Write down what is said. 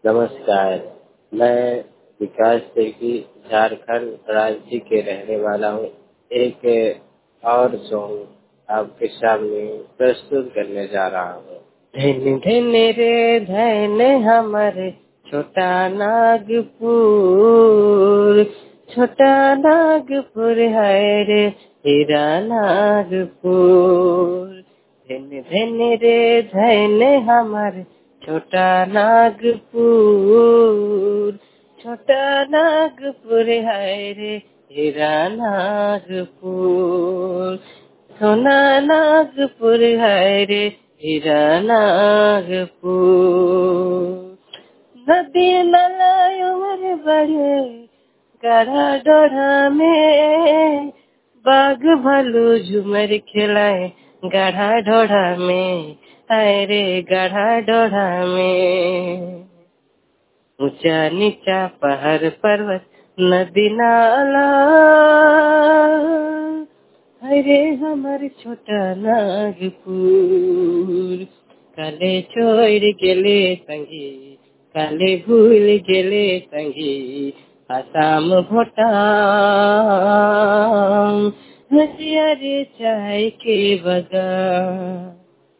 नमस्कार, मैं विकास तिर्की झारखंड राज्य के रहने वाला हूँ। एक और सॉन्ग आपके सामने प्रस्तुत करने जा रहा हूँ। धन धन रे धन हमारे छोटा नागपुर, छोटा नागपुर है रे हीरा नागपुर। धन धन रे धन हमारे छोटा नागपुर, छोटा नागपुर है रे हीरा नागपुर। सोना नागपुर है रे हीरा नागपुर। नदी नाला उमर बड़े गढ़ा डोढ़ा में, बाघ भालू झूमर खिलाए गढ़ा डोढ़ा में, अरे गढ़ा डोढ़ा में। ऊंचा नीचा पहाड़ पर्वत नदी नाला, अरे हमार छोटा नागपुर। काले छोड़ गेले संगी, काले भूल गेले संगी, आसाम भूटान हरियारे चाय के बगान।